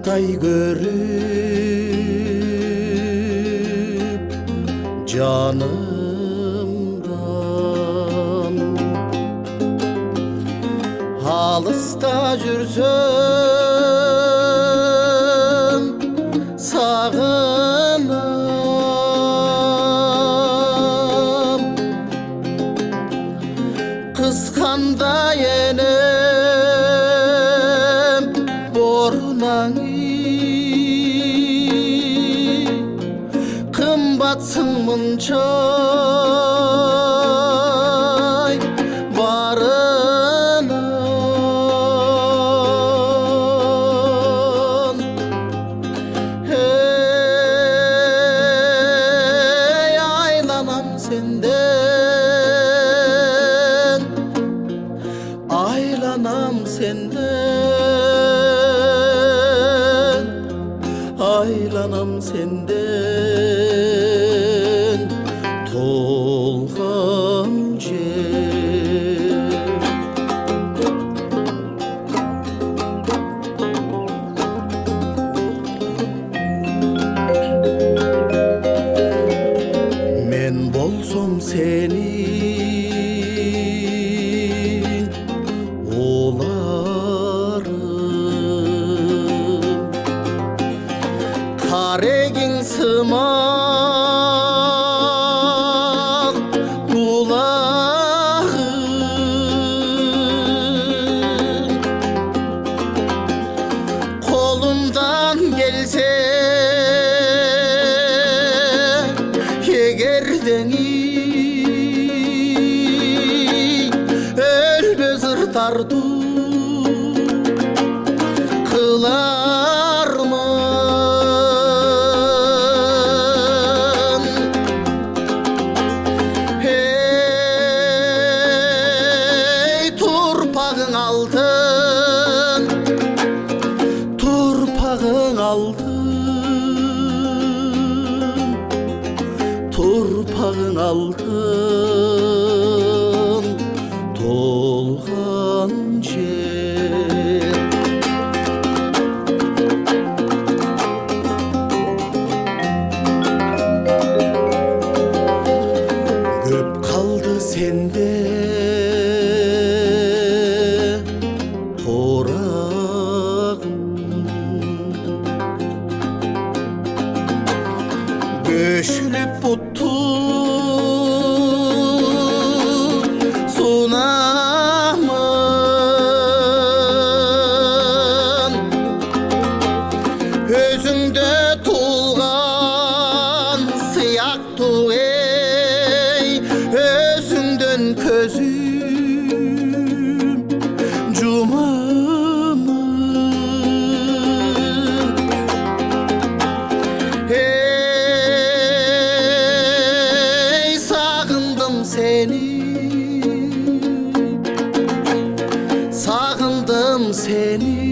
Ырақтай көріп жанымдан алыста жүрсем сағынам қысқанда енем борнаңы қымбатсың мұншай барынан ей айланам сенден айланам сенден айланам сенден толған жер мен болсом сенің оларым қарегің сымақ бұлағым қолымдан келсе егердеңі өлбес ыр тарту қылармын ей тұрпағың алтын тұрпағың алтын тұрпағың алтын толған жер көп қалды сенде торағым көшіліп бұтту сунамын өзіңді тұлған сияқты ей өзіңден көзім жұмамын ей сағындым сені сағындым сені